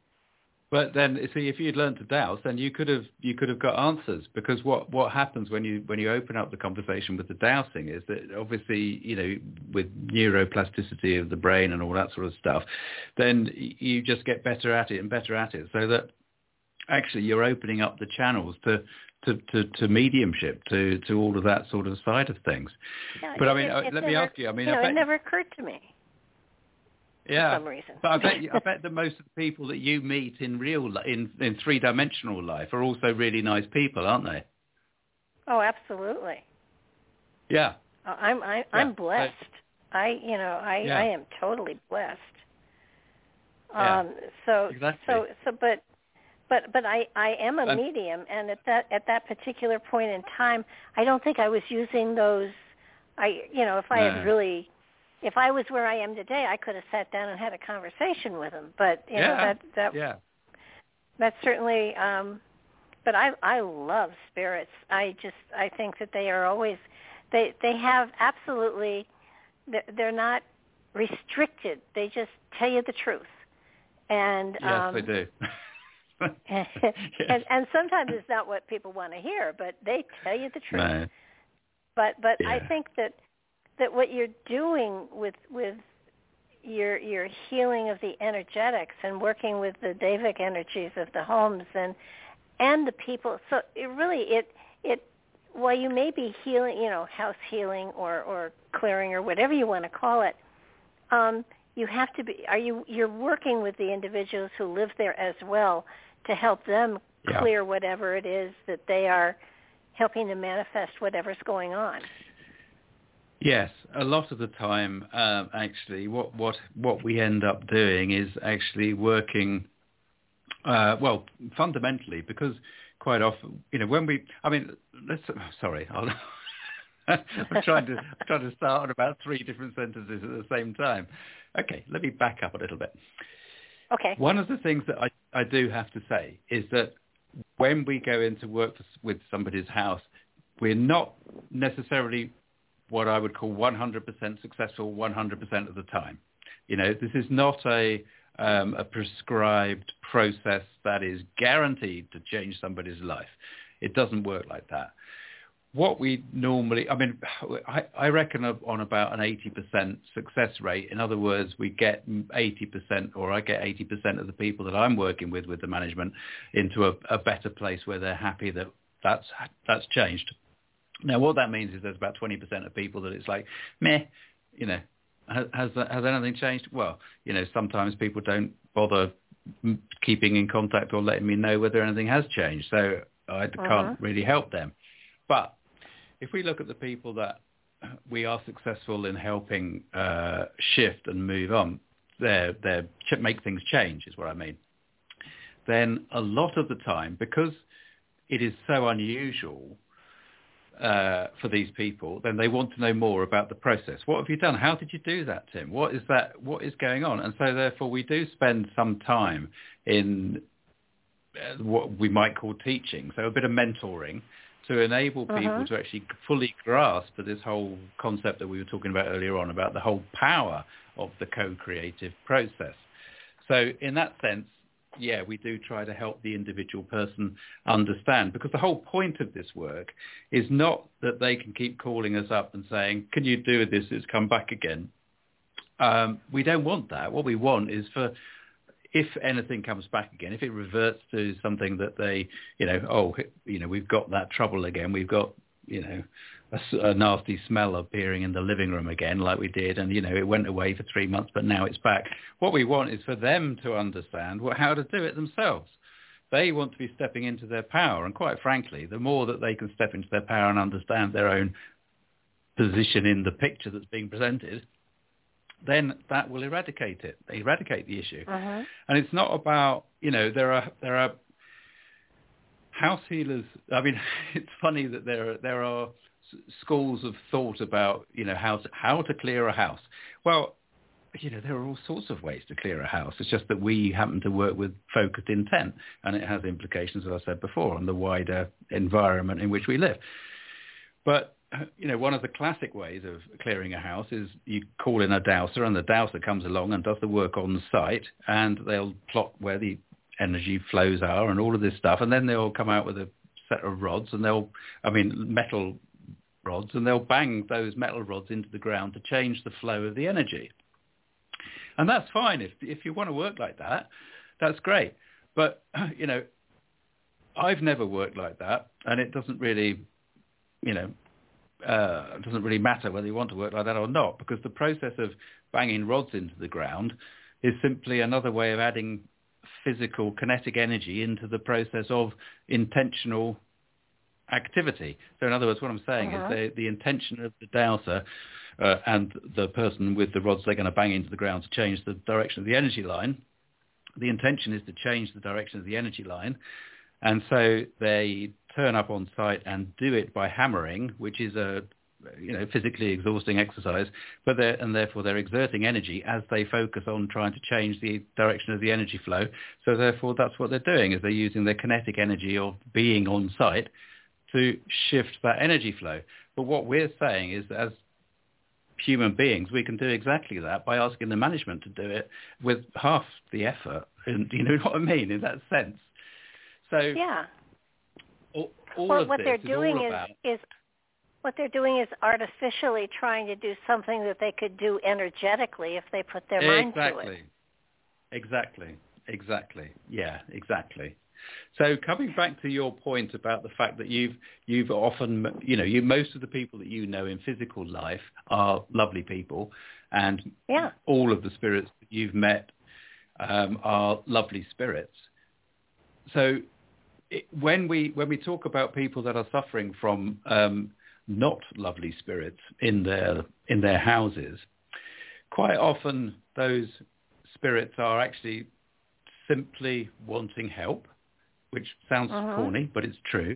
But then, see, if you'd learned to dowse, then you could have you could have got answers, because what, what happens when you when you open up the conversation with the dowsing is that obviously, you know, with neuroplasticity of the brain and all that sort of stuff, then you just get better at it and better at it, so that actually you're opening up the channels to to, to, to mediumship, to, to all of that sort of side of things. Yeah, but it, I mean, it, let never, me ask you, I mean, you know, I bet, it never occurred to me. Yeah, for some reason. but I bet, you, I bet that most of the people that you meet in real, li- in, in three-dimensional life are also really nice people, aren't they? Oh, absolutely. Yeah. Uh, I'm I, I'm Yeah. blessed. I you know I, Yeah. I am totally blessed. Yeah. Um, so Exactly. so so but but but I, I am a And- medium, and at that at that particular point in time, I don't think I was using those. I you know if I No. had really, if I was where I am today, I could have sat down and had a conversation with him. But you know Yeah. that that Yeah. that's certainly. Um, but I I love spirits. I just I think that they are always they they have absolutely they're, they're not restricted. They just tell you the truth. And Yes, um, they do. and, Yes. and and sometimes it's not what people want to hear, but they tell you the truth. No. But but I Yeah. think that that what you're doing with with your your healing of the energetics and working with the Devic energies of the homes and and the people, so it really it it while you may be healing, you know, house healing or or clearing or whatever you want to call it, um, you have to be. Are you you're working with the individuals who live there as well to help them Yeah. clear whatever it is that they are helping to manifest whatever's going on. Yes, a lot of the time, um, actually, what, what what we end up doing is actually working. Uh, well, fundamentally, because quite often, you know, when we, I mean, let's. Sorry, I'll, I'm trying to I'm trying to start on about three different sentences at the same time. Okay, let me back up a little bit. Okay. One of the things that I, I do have to say is that when we go into work for, with somebody's house, we're not necessarily what I would call one hundred percent successful one hundred percent of the time. You know, this is not a um, a prescribed process that is guaranteed to change somebody's life. It doesn't work like that. What we normally, I mean, I, I reckon on about an eighty percent success rate. In other words, we get eighty percent, or I get eighty percent of the people that I'm working with, with the management, into a, a better place where they're happy that that's, that's changed. Now, what that means is there's about twenty percent of people that it's like, meh, you know, has, has, has anything changed? Well, you know, sometimes people don't bother keeping in contact or letting me know whether anything has changed. So I Uh-huh. can't really help them. But if we look at the people that we are successful in helping uh, shift and move on, their, their, make things change is what I mean, then a lot of the time, because it is so unusual uh, for these people, then they want to know more about the process. What have you done? How did you do that, Tim? What is that? What is going on? And so therefore we do spend some time in uh, what we might call teaching, so a bit of mentoring, to enable people Uh-huh. to actually fully grasp this whole concept that we were talking about earlier on, about the whole power of the co-creative process. So in that sense, yeah, we do try to help the individual person understand, because the whole point of this work is not that they can keep calling us up and saying, can you do this? It's come back again. Um, we don't want that. What we want is for, if anything comes back again, if it reverts to something that they, you know, oh, you know, we've got that trouble again, we've got, you know, a, a nasty smell appearing in the living room again, like we did, and, you know, it went away for three months, but now it's back. What we want is for them to understand what, how to do it themselves. They want to be stepping into their power, and quite frankly, the more that they can step into their power and understand their own position in the picture that's being presented, then that will eradicate it, eradicate the issue. Uh-huh. And it's not about, you know, there are there are house healers. I mean, it's funny that there are, there are schools of thought about, you know, how to, how to clear a house. Well, you know, there are all sorts of ways to clear a house. It's just that we happen to work with focused intent, and it has implications, as I said before, on the wider environment in which we live. But you know, one of the classic ways of clearing a house is you call in a dowser, and the dowser comes along and does the work on the site, and they'll plot where the energy flows are and all of this stuff, and then they'll come out with a set of rods, and they'll, I mean, metal rods, and they'll bang those metal rods into the ground to change the flow of the energy. And that's fine. If if you want to work like that, that's great. But, you know, I've never worked like that, and it doesn't really, you know, uh, it doesn't really matter whether you want to work like that or not, because the process of banging rods into the ground is simply another way of adding physical kinetic energy into the process of intentional activity. So in other words, what I'm saying uh-huh. is the, the intention of the dowser uh, and the person with the rods they're going to bang into the ground to change the direction of the energy line, the intention is to change the direction of the energy line. And so they turn up on site and do it by hammering, which is a you know physically exhausting exercise, but they're, and therefore they're exerting energy as they focus on trying to change the direction of the energy flow. So therefore that's what they're doing, is they're using their kinetic energy of being on site to shift that energy flow. But what we're saying is that as human beings, we can do exactly that by asking the management to do it with half the effort. And you know what I mean in that sense. So yeah, all, all well, of what this they're is doing all is, about... is what they're doing is artificially trying to do something that they could do energetically if they put their mind to it. Exactly. Exactly. Exactly. Yeah, exactly. So coming back to your point about the fact that you've you've often, you know, you most of the people that you know in physical life are lovely people, and yeah. all of the spirits that you've met um, are lovely spirits. So it, when we when we talk about people that are suffering from um, not lovely spirits in their in their houses, quite often those spirits are actually simply wanting help, which sounds uh-huh. corny, but it's true.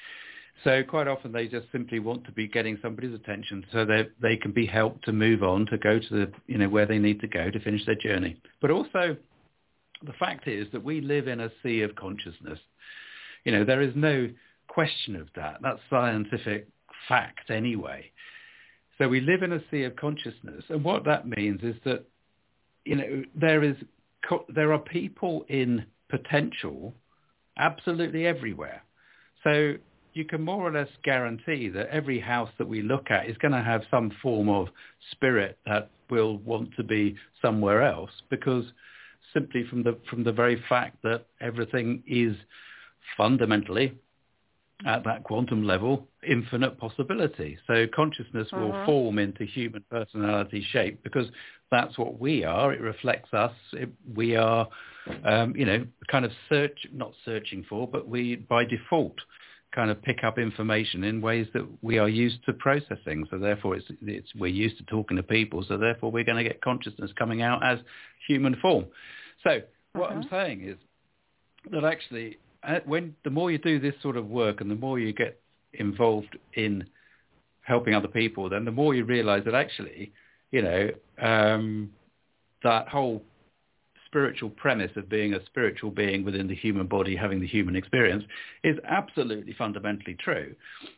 So quite often they just simply want to be getting somebody's attention so that they can be helped to move on, to go to the, you know, where they need to go to finish their journey. But also the fact is that we live in a sea of consciousness. You know, there is no question of that. That's scientific fact anyway. So we live in a sea of consciousness. And what that means is that, you know, there is, there are people in potential absolutely everywhere. So you can more or less guarantee that every house that we look at is going to have some form of spirit that will want to be somewhere else, because simply from the from the very fact that everything is fundamentally at that quantum level infinite possibility. So consciousness uh-huh. will form into human personality shape because that's what we are. It reflects us. It, we are, um, you know, kind of search, not searching for, but we by default kind of pick up information in ways that we are used to processing. So therefore it's, it's we're used to talking to people. So therefore we're going to get consciousness coming out as human form. So what uh-huh. I'm saying is that actually when the more you do this sort of work and the more you get involved in helping other people, then the more you realize that actually, you know, um, that whole spiritual premise of being a spiritual being within the human body, having the human experience, is absolutely fundamentally true.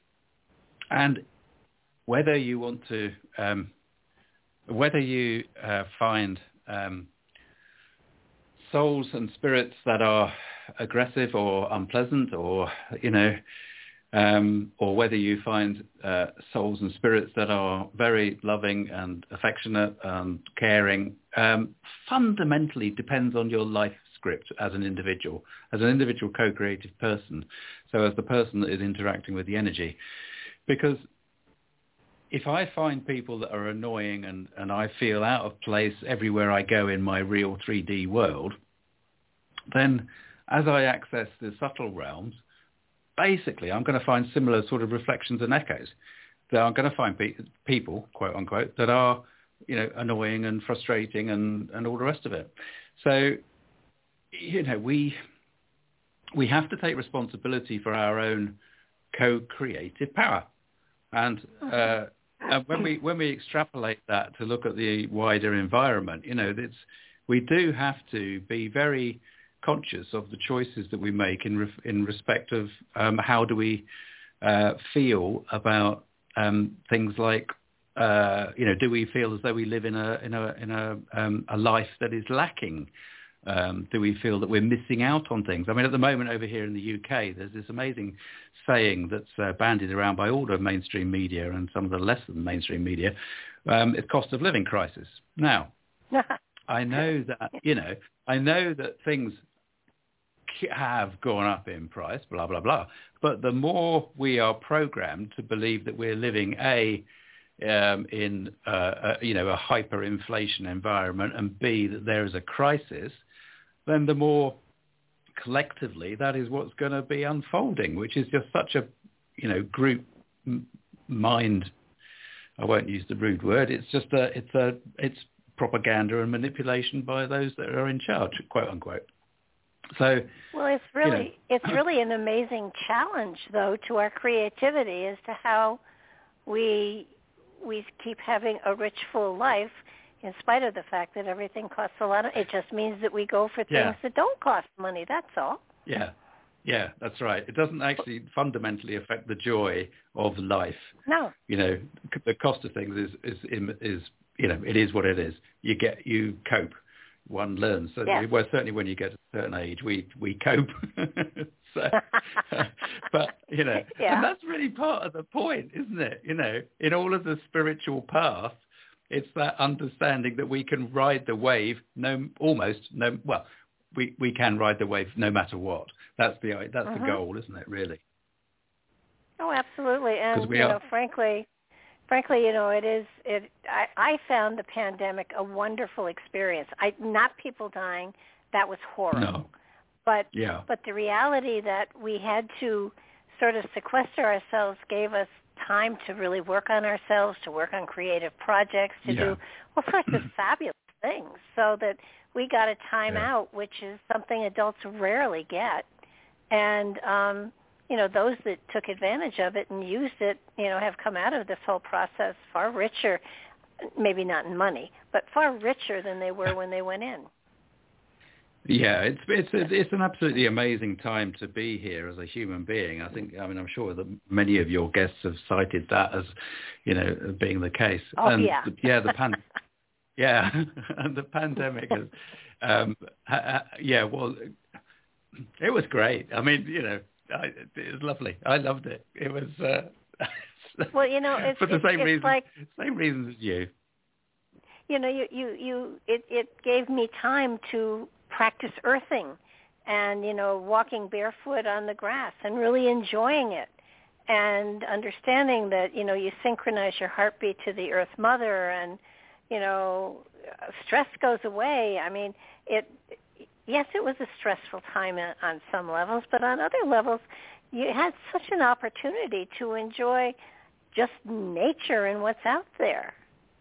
And whether you want to, um, whether you uh, find um, souls and spirits that are aggressive or unpleasant, or, you know, um, or whether you find uh, souls and spirits that are very loving and affectionate and caring, um, fundamentally depends on your life script as an individual, as an individual co-creative person, so as the person that is interacting with the energy. Because if I find people that are annoying and, and I feel out of place everywhere I go in my real three D world, then as I access the subtle realms, basically I'm going to find similar sort of reflections and echoes. That I'm going to find pe- people, quote unquote, that are, you know, annoying and frustrating and, and all the rest of it. So, you know, we we have to take responsibility for our own co-creative power. And uh, and when we when we extrapolate that to look at the wider environment, you know, it's we do have to be very conscious of the choices that we make in re- in respect of um, how do we uh, feel about um, things like uh, you know, do we feel as though we live in a in a in a um, a life that is lacking Um, do we feel that we're missing out on things? I mean, at the moment over here in the U K, there's this amazing saying that's uh, bandied around by all the mainstream media and some of the less than mainstream media. Um, it's cost of living crisis. Now, I know that, you know, I know that things have gone up in price, blah, blah, blah. But the more we are programmed to believe that we're living, A, um, in, uh, a, you know, a hyperinflation environment, and B, that there is a crisis, then the more collectively that is what's going to be unfolding, which is just such a, you know, group m- mind. I won't use the rude word. It's just a, it's a, it's propaganda and manipulation by those that are in charge, quote unquote. So, well, it's really, you know, it's really an amazing challenge, though, to our creativity as to how we we keep having a rich, full life, in spite of the fact that everything costs a lot of. It just means that we go for things yeah. that don't cost money. That's all. Yeah, yeah, that's right. It doesn't actually fundamentally affect the joy of life. No. You know, the cost of things is is is you know, it is what it is. You get you cope. One learns. So, yeah. Well, certainly when you get to a certain age, we we cope. so, but you know, yeah. and that's really part of the point, isn't it? You know, in all of the spiritual path, it's that understanding that we can ride the wave. No, almost no. Well, we we can ride the wave no matter what. That's the that's uh-huh. the goal, isn't it? Really. Oh, absolutely. And we you are, know, frankly. Frankly, you know, it is. It. I, I found the pandemic a wonderful experience. I not people dying. That was horrible. No. But yeah. but the reality that we had to sort of sequester ourselves gave us time to really work on ourselves, to work on creative projects, to yeah. do all sorts of fabulous things. So that we got a time yeah. out, which is something adults rarely get, and. um you know, those that took advantage of it and used it, you know, have come out of this whole process far richer, maybe not in money, but far richer than they were when they went in. Yeah, it's it's it's an absolutely amazing time to be here as a human being. I think, I mean, I'm sure that many of your guests have cited that as, you know, being the case. Oh, and yeah. Yeah, the pan, yeah, and the pandemic has, um, ha, ha, yeah, well, it was great. I mean, you know, I, it was lovely. I loved it. It was uh, well, you know, it's, for the it's, same it's reasons, like, same reasons as you. You know, you you you it, it gave me time to practice earthing, and you know, walking barefoot on the grass and really enjoying it, and understanding that you know you synchronize your heartbeat to the Earth Mother, and you know, stress goes away. I mean, it. Yes, it was a stressful time on some levels, but on other levels, you had such an opportunity to enjoy just nature and what's out there.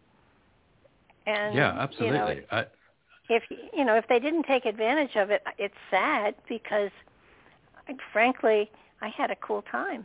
And, yeah, absolutely. You know, I, if you know, if they didn't take advantage of it, it's sad because, frankly, I had a cool time.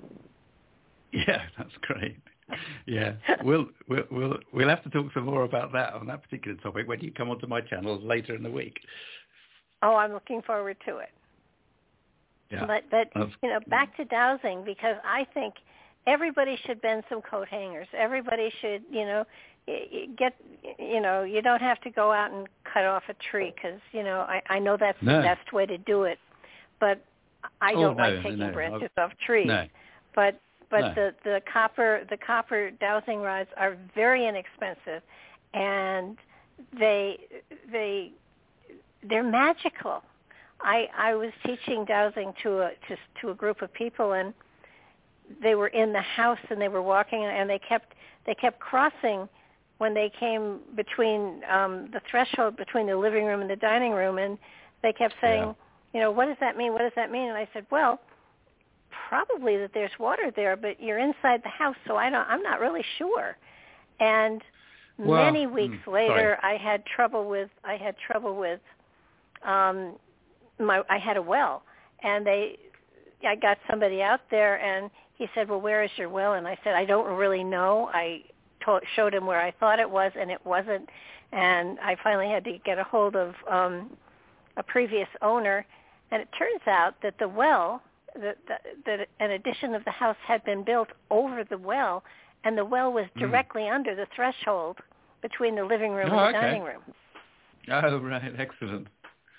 Yeah, that's great. Yeah, we'll we'll we'll we'll have to talk some more about that on that particular topic when you come onto my channel later in the week. Oh, I'm looking forward to it. Yeah, but but you know, back to dowsing, because I think everybody should bend some coat hangers. Everybody should, you know, get, you know, you don't have to go out and cut off a tree because, you know, I, I know that's no. the best way to do it. But I oh, don't no, like taking no, branches I'll, off trees. No. But but no. the, the copper the copper dowsing rods are very inexpensive, and they they they're magical. I I was teaching dowsing to a to, to a group of people, and they were in the house and they were walking, and they kept they kept crossing when they came between um, the threshold between the living room and the dining room, and they kept saying, yeah. you know, what does that mean? What does that mean? And I said, well, probably that there's water there, but you're inside the house, so I don't. I'm not really sure. And well, many weeks mm, later, sorry. I had trouble with I had trouble with um, my. I had a well, and they. I got somebody out there, and he said, well, where is your well? And I said, I don't really know. I told, showed him where I thought it was, and it wasn't. And I finally had to get a hold of um, a previous owner, and it turns out that the well, that, that, that an addition of the house had been built over the well, and the well was directly mm. under the threshold between the living room oh, and the okay. dining room. Oh, right. Excellent.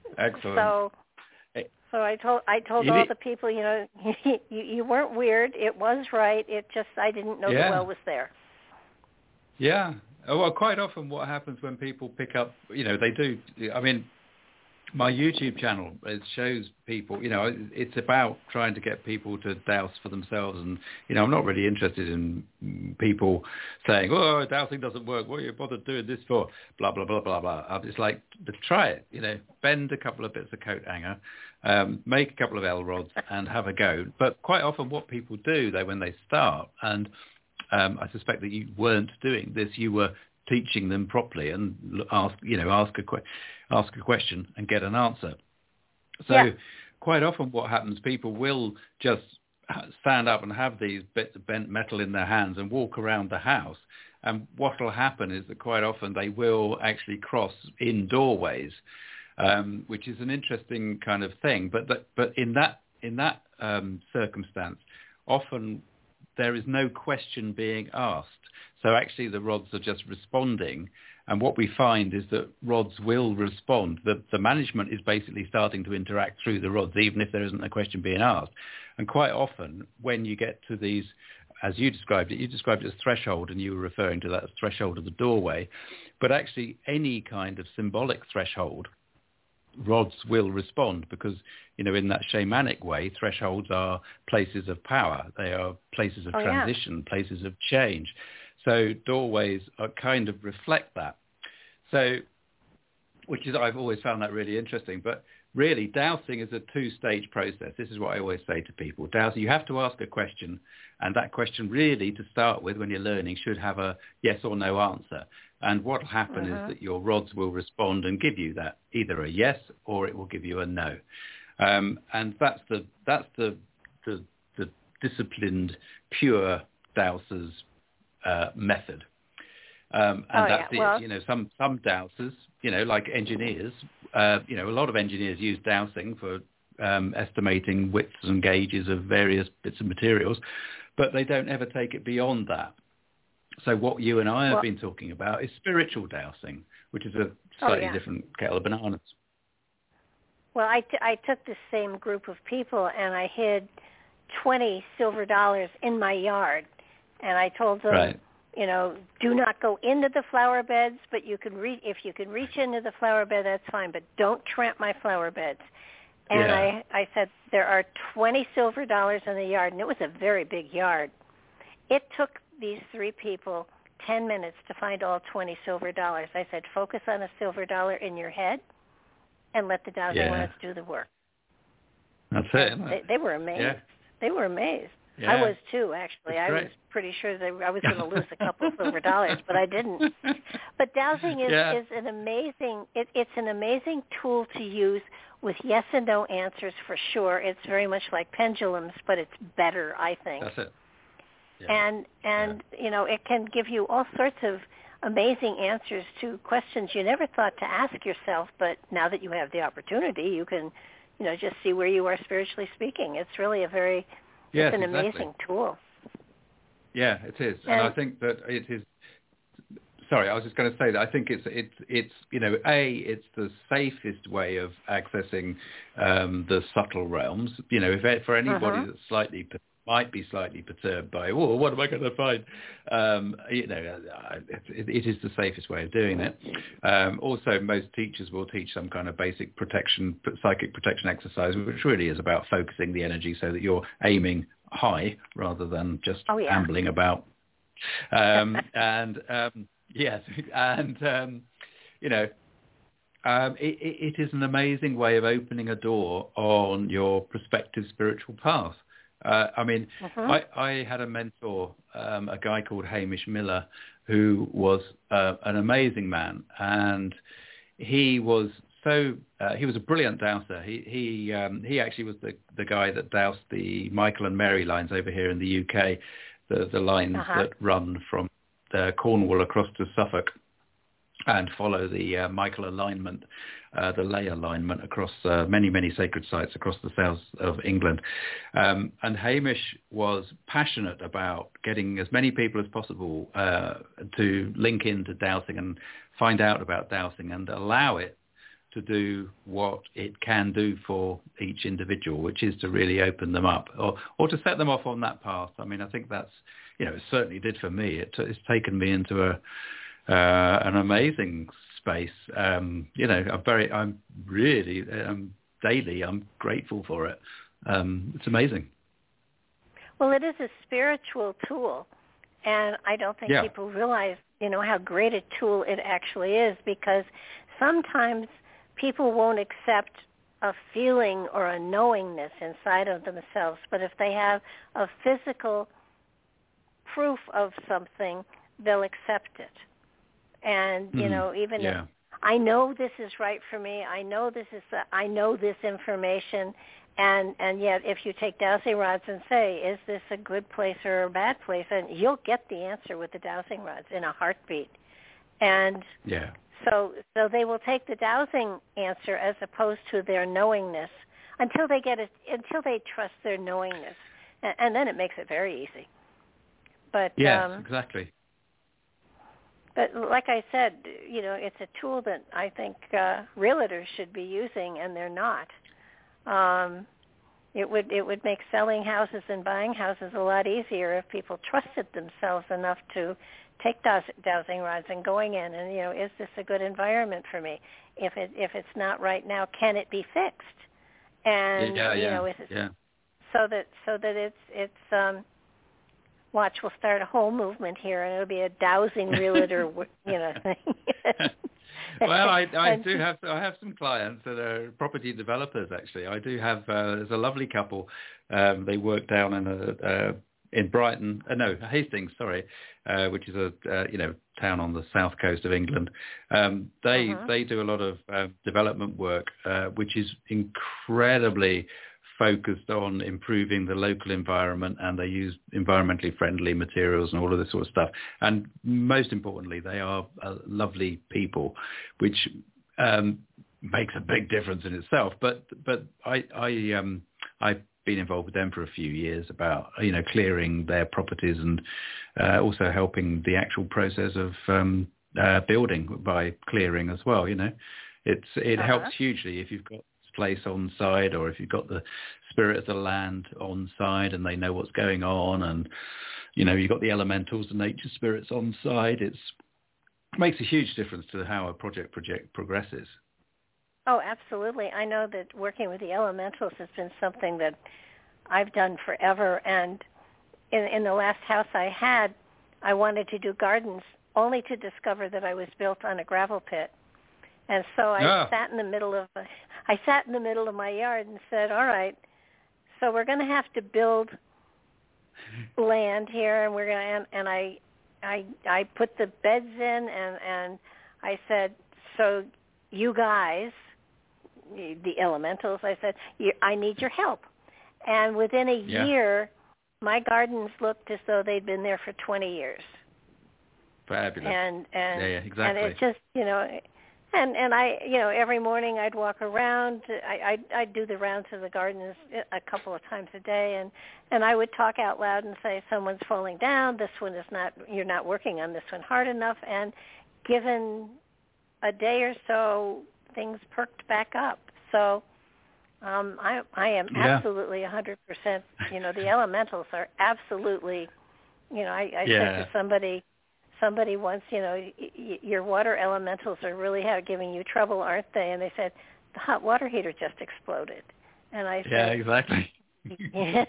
Excellent. So, so I told I told It all is- the people, you know, you, you weren't weird. It was right. It just I didn't know Yeah. the well was there. Yeah. Oh, well, quite often what happens when people pick up, you know, they do. I mean, my YouTube channel, it shows people, you know, it's about trying to get people to douse for themselves. And, you know, I'm not really interested in people saying, oh, dowsing doesn't work. What are you bothered doing this for? Blah, blah, blah, blah, blah. I'm just like, try it, you know, bend a couple of bits of coat hanger, um, make a couple of L rods and have a go. But quite often what people do, though, when they start, and um, I suspect that you weren't doing this, you were teaching them properly and ask, you know, ask a que- ask a question and get an answer. So Yeah. quite often what happens, people will just stand up and have these bits of bent metal in their hands and walk around the house. And what will happen is that quite often they will actually cross in doorways, um, which is an interesting kind of thing. But that, but in that in that um, circumstance, often there is no question being asked. So actually the rods are just responding. And what we find is that rods will respond. The, the management is basically starting to interact through the rods, even if there isn't a question being asked. And quite often when you get to these, as you described it, you described it as threshold, and you were referring to that as threshold of the doorway. But actually any kind of symbolic threshold, rods will respond, because, you know, in that shamanic way, thresholds are places of power. They are places of Oh, yeah. transition, places of change. So doorways are kind of reflect that. So, which is, I've always found that really interesting. But really, dowsing is a two-stage process. This is what I always say to people. Dowsing, you have to ask a question, and that question really, to start with, when you're learning, should have a yes or no answer. And what will happen Mm-hmm. is that your rods will respond and give you that, either a yes or it will give you a no. Um, and that's the that's the the, the disciplined, pure dowser's uh, method. Um, and Oh, that's yeah. Well, it. You know, some some dowsers, you know, like engineers, uh, you know, a lot of engineers use dowsing for um, estimating widths and gauges of various bits of materials, but they don't ever take it beyond that. So what you and I have well, been talking about is spiritual dowsing, which is a Oh, slightly yeah. different kettle of bananas. Well, I, t- I took the same group of people and I hid twenty silver dollars in my yard, and I told them, Right. you know, do not go into the flower beds, but you can re- if you can reach into the flower bed, that's fine, but don't tramp my flower beds. And Yeah. I, I said, there are twenty silver dollars in the yard, and it was a very big yard. It took these three people ten minutes to find all twenty silver dollars. I said, focus on a silver dollar in your head and let the dowsing Yeah. rods do the work. That's it. Isn't They, it? they were amazed. Yeah. They were amazed. Yeah. I was too, actually. That's I great. was pretty sure that I was going to lose a couple of silver dollars, but I didn't. But dowsing is, Yeah. is an amazing, it, it's an amazing tool to use with yes and no answers for sure. It's very much like pendulums, but it's better, I think. That's it. Yeah. And, and you know, it can give you all sorts of amazing answers to questions you never thought to ask yourself, but now that you have the opportunity, you can, you know, just see where you are spiritually speaking. It's really a very, Yes, it's an exactly. amazing tool. Yeah, it is, and, And- I think that it is. Sorry, I was just going to say that I think it's it's it's you know, a it's the safest way of accessing um, the subtle realms. You know, if it, for anybody Uh-huh. that's slightly might be slightly perturbed by, oh, what am I going to find? Um, you know, it, it is the safest way of doing it. Um, also, most teachers will teach some kind of basic protection, psychic protection exercise, which really is about focusing the energy so that you're aiming high rather than just Oh, yeah. ambling about. Um, and um, yes, and um, you know, um, it, it, it is an amazing way of opening a door on your prospective spiritual path. Uh, I mean, Uh-huh. I, I had a mentor, um, a guy called Hamish Miller, who was uh, an amazing man, and he was so uh, he was a brilliant dowser. He he um, he actually was the the guy that doused the Michael and Mary lines over here in the U K, the the lines Uh-huh. that run from uh, Cornwall across to Suffolk and follow the uh, Michael alignment, uh, the ley alignment across uh, many, many sacred sites across the south of England. Um, and Hamish was passionate about getting as many people as possible uh, to link into dowsing and find out about dowsing and allow it to do what it can do for each individual, which is to really open them up or, or to set them off on that path. I mean, I think that's, you know, it certainly did for me. It, it's taken me into a uh, an amazing space. Um, you know, I'm very, I'm really, um, daily, I'm grateful for it. Um, it's amazing. Well, it is a spiritual tool, and I don't think yeah. people realize, you know, how great a tool it actually is, because sometimes people won't accept a feeling or a knowingness inside of themselves, but if they have a physical proof of something, they'll accept it. And, you mm. know, even yeah. if I know this is right for me, I know this is, the, I know this information, and, and yet if you take dowsing rods and say, is this a good place or a bad place, and you'll get the answer with the dowsing rods in a heartbeat. And yeah. So so they will take the dowsing answer as opposed to their knowingness until they get it, until they trust their knowingness, and, and then it makes it very easy. But yes, um, exactly. But like I said, you know, it's a tool that I think uh, realtors should be using, and they're not. Um, it would it would make selling houses and buying houses a lot easier if people trusted themselves enough to take dows- dowsing rods and going in and, you know, is this a good environment for me? If it if it's not right now, can it be fixed? And yeah, you yeah, know, is it, yeah. so that so that it's it's um, watch, we'll start a whole movement here, and it'll be a dowsing realtor, you know, thing. Well, I, I do have I have some clients that are property developers. Actually, I do have. Uh, there's a lovely couple. Um, they work down in a. Uh, in Brighton, uh, no, Hastings, sorry, uh, which is a uh, you know town on the south coast of England. Um, they uh-huh. they do a lot of uh, development work, uh, which is incredibly focused on improving the local environment, and they use environmentally friendly materials and all of this sort of stuff. And most importantly, they are uh, lovely people, which um, makes a big difference in itself. But but I I um I. been involved with them for a few years about, you know, clearing their properties and uh, also helping the actual process of um, uh, building by clearing as well. You know, it's it uh-huh. helps hugely if you've got this place on side, or if you've got the spirit of the land on side and they know what's going on, and, you know, you've got the elementals, the nature spirits on side. It's, it makes a huge difference to how a project project progresses. Oh, absolutely. I know that working with the elementals has been something that I've done forever. And in, in the last house I had, I wanted to do gardens only to discover that I was built on a gravel pit. And so I yeah. sat in the middle of I sat in the middle of my yard and said, all right, so we're going to have to build land here, and we're going to and, and I I I put the beds in, and and I said, so you guys, the elementals, I said, I need your help. And within a yeah. year, my gardens looked as though they'd been there for twenty years. Fabulous. And and yeah, yeah, exactly. and it just, you know, and and I, you know, every morning I'd walk around. I I'd, I'd do the rounds of the gardens a couple of times a day, and and I would talk out loud and say, someone's falling down. This one is not. You're not working on this one hard enough. And given a day or so, things perked back up. So um, I, I am yeah. absolutely one hundred percent, you know, the elementals are absolutely, you know, I, I yeah. said to somebody, somebody once, you know, y- y- your water elementals are really have giving you trouble, aren't they? And they said, the hot water heater just exploded. And I said, yeah, exactly. yeah.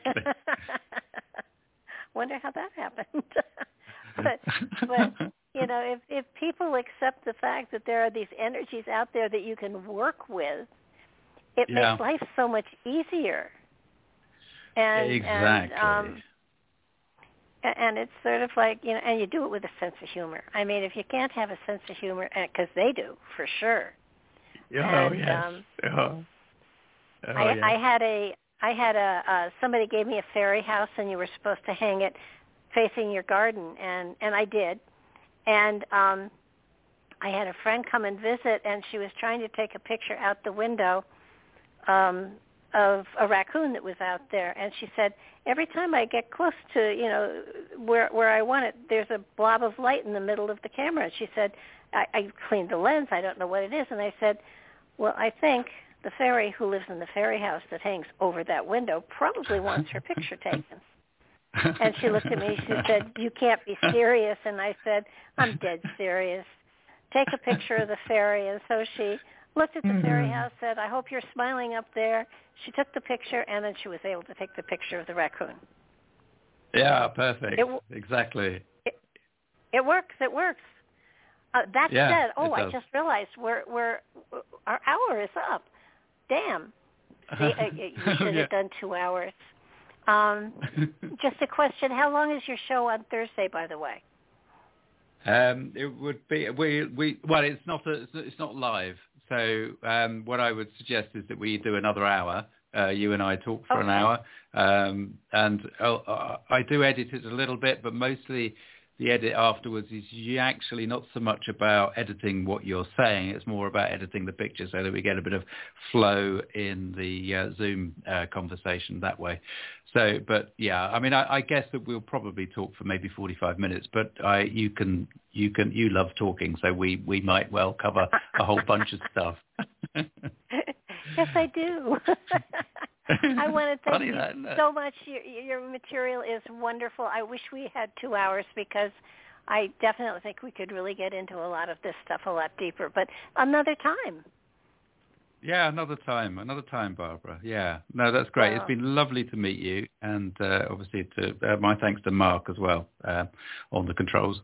Wonder how that happened. but, but you know, if, if people accept the fact that there are these energies out there that you can work with, it yeah. makes life so much easier. And, exactly. And, um, and it's sort of like, you know, and you do it with a sense of humor. I mean, if you can't have a sense of humor, because they do, for sure. Oh, and, yes. Um, oh. Oh, I, yeah. I had a, I had a, uh, somebody gave me a fairy house, and you were supposed to hang it facing your garden, and, and I did. And um, I had a friend come and visit, and she was trying to take a picture out the window um, of a raccoon that was out there. And she said, every time I get close to, you know, where where I want it, there's a blob of light in the middle of the camera. And she said, I, I cleaned the lens. I don't know what it is. And I said, Well, I think the fairy who lives in the fairy house that hangs over that window probably wants her picture taken. And she looked at me, she said, you can't be serious. And I said, I'm dead serious. Take a picture of the fairy. And so she looked at the mm-hmm. fairy house, said, I hope you're smiling up there. She took the picture, and then she was able to take the picture of the raccoon. Yeah, perfect. It, exactly. It, it works. It works. Uh, that yeah, said, oh, I just realized we're we're our hour is up. Damn. See, uh, you should have yeah. done two hours. Um, just a question: how long is your show on Thursday, by the way? Um, it would be we we well, it's not a, it's not live. So um, what I would suggest is that we do another hour. Uh, you and I talk for okay. an hour, um, and uh, I do edit it a little bit, but mostly the edit afterwards is actually not so much about editing what you're saying. It's more about editing the picture so that we get a bit of flow in the uh, Zoom uh, conversation that way. So, but yeah, I mean, I, I guess that we'll probably talk for maybe forty-five minutes, but I, you can, you can, you love talking, so we, we might well cover a whole bunch of stuff. Yes, I do. I want to thank Funny you that, so much. Your, your material is wonderful. I wish we had two hours because I definitely think we could really get into a lot of this stuff a lot deeper. But another time. Yeah, another time. Another time, Barbara. Yeah. No, that's great. Well, it's been lovely to meet you. And uh, obviously to uh, my thanks to Mark as well uh, on the controls.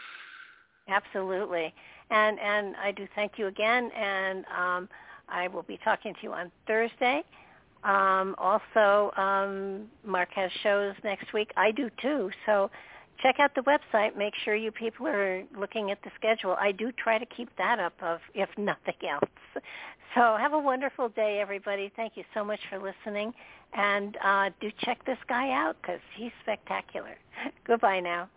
Absolutely. And, and I do thank you again. And um, I will be talking to you on Thursday. Um, also, um, Mark has shows next week. I do too. So check out the website. Make sure you people are looking at the schedule. I do try to keep that up, of if nothing else. So have a wonderful day, everybody. Thank you so much for listening. And uh, do check this guy out because he's spectacular. Goodbye now.